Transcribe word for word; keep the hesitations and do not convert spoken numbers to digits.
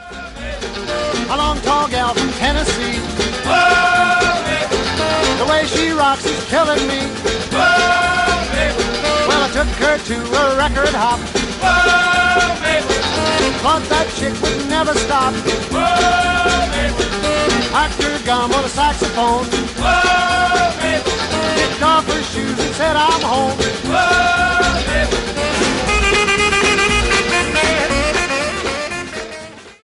A long, tall gal from Tennessee. The way she rocks is killing me. Well, I took her to a record hop. Thought that chick would never stop. Packed her gum on a saxophone. Kicked off her shoes and said, I'm home.